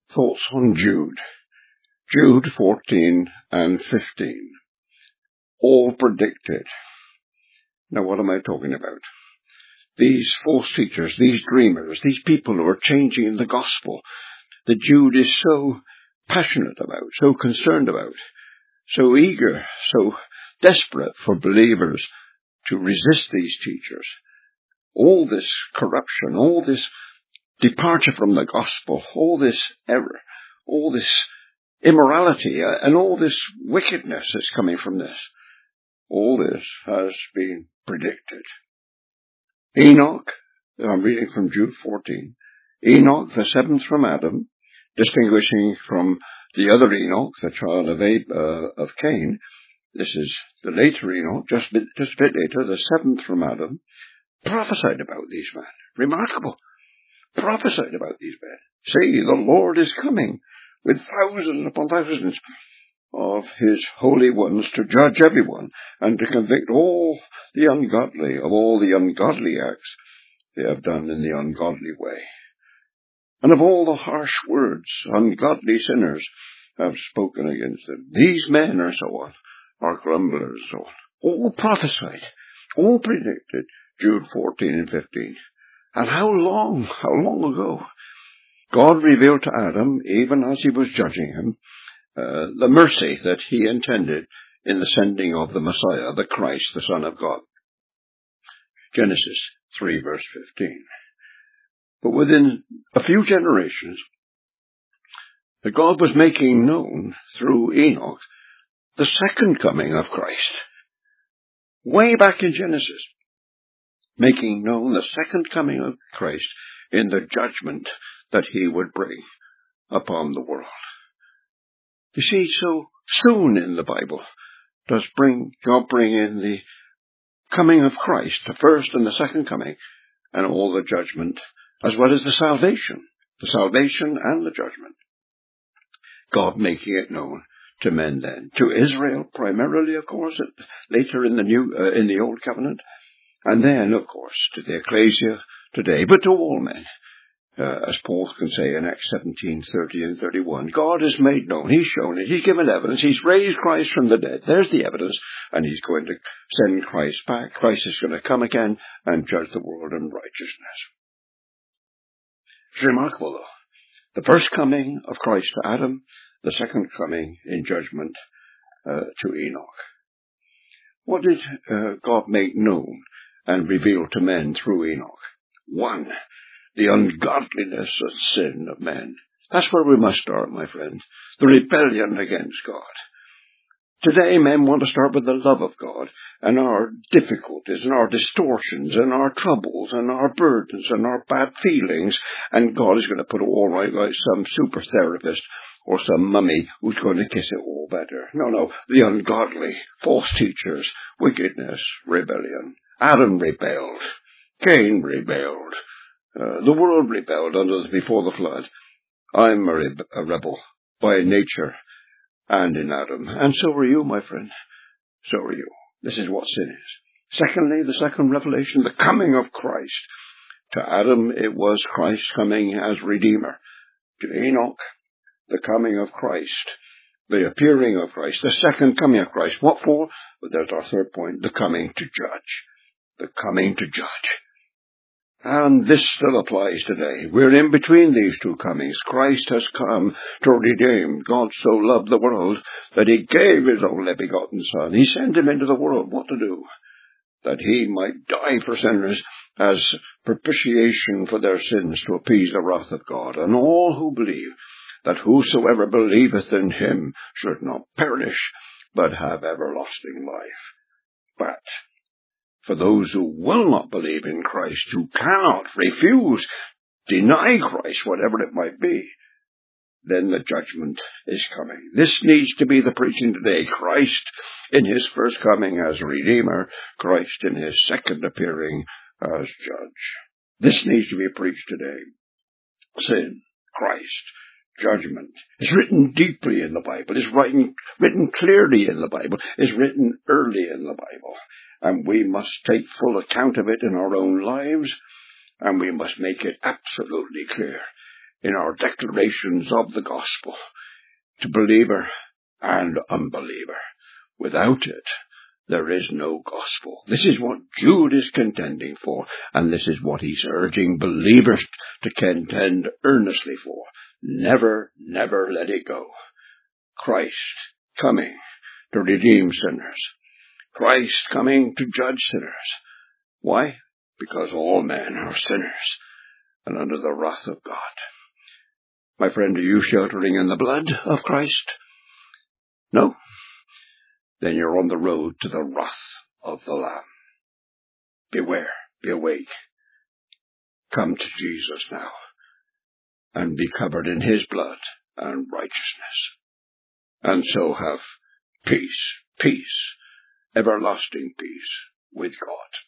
Thoughts on Jude. Jude 14 and 15. All predicted. Now what am I talking about? These false teachers, these dreamers, these people who are changing the gospel that Jude is so passionate about, so concerned about, so eager, so desperate for believers to resist these teachers. All this corruption, all this departure from the gospel, all this error, all this immorality, and all this wickedness that's coming from this. All this has been predicted. Enoch, I'm reading from Jude 14, Enoch, the seventh from Adam, distinguishing from the other Enoch, the child of Cain. This is the later Enoch, just a bit later, the seventh from Adam, prophesied about these men. Remarkable. Prophesied about these men. See, the Lord is coming with thousands upon thousands of his holy ones to judge everyone and to convict all the ungodly of all the ungodly acts they have done in the ungodly way, and of all the harsh words ungodly sinners have spoken against them. These men are so on, are grumblers, so on. All prophesied, all predicted, Jude 14 and 15. And how long ago? God revealed to Adam, even as he was judging him, the mercy that he intended in the sending of the Messiah, the Christ, the Son of God. Genesis 3 verse 15. But within a few generations, God was making known through Enoch the second coming of Christ. Way back in Genesis, making known the second coming of Christ in the judgment that he would bring upon the world. You see, so soon in the Bible does God bring in the coming of Christ, the first and the second coming, and all the judgment, as well as the salvation and the judgment. God making it known to men then, to Israel primarily, of course, later in the Old Covenant, and then, of course, to the ecclesia today, but to all men. As Paul can say in Acts 17:30 and 31, God has made known, he's shown it, he's given evidence, he's raised Christ from the dead. There's the evidence, and he's going to send Christ back. Christ is going to come again and judge the world in righteousness. It's remarkable, though. The first coming of Christ to Adam, the second coming in judgment to Enoch. What did God make known and reveal to men through Enoch? One, the ungodliness and sin of men. That's where we must start, my friend. The rebellion against God. Today, men want to start with the love of God and our difficulties and our distortions and our troubles and our burdens and our bad feelings. And God is going to put it all right like some super therapist or some mummy who's going to kiss it all better. No. The ungodly, false teachers, wickedness, rebellion. Adam rebelled. Cain rebelled. The world rebelled before the flood. I'm a rebel by nature and in Adam. And so are you, my friend. So are you. This is what sin is. Secondly, the second revelation, the coming of Christ. To Adam, it was Christ coming as Redeemer. To Enoch, the coming of Christ. The appearing of Christ. The second coming of Christ. What for? Well, there's our third point. The coming to judge. The coming to judge. And this still applies today. We're in between these two comings. Christ has come to redeem. God so loved the world that he gave his only begotten Son. He sent him into the world. What to do? That he might die for sinners as propitiation for their sins to appease the wrath of God. And all who believe, that whosoever believeth in him should not perish, but have everlasting life. But for those who will not believe in Christ, who cannot, refuse, deny Christ, whatever it might be, then the judgment is coming. This needs to be the preaching today. Christ in his first coming as Redeemer, Christ in his second appearing as Judge. This needs to be preached today. Sin, Christ, judgment is written deeply in the Bible, is written clearly in the Bible, is written early in the Bible. And we must take full account of it in our own lives, and we must make it absolutely clear in our declarations of the gospel to believer and unbeliever. Without it, there is no gospel. This is what Jude is contending for, and this is what he's urging believers to contend earnestly for. Never, never let it go. Christ coming to redeem sinners. Christ coming to judge sinners. Why? Because all men are sinners and under the wrath of God. My friend, are you sheltering in the blood of Christ? No? Then you're on the road to the wrath of the Lamb. Beware, be awake. Come to Jesus now and be covered in his blood and righteousness. And so have peace, everlasting peace with God.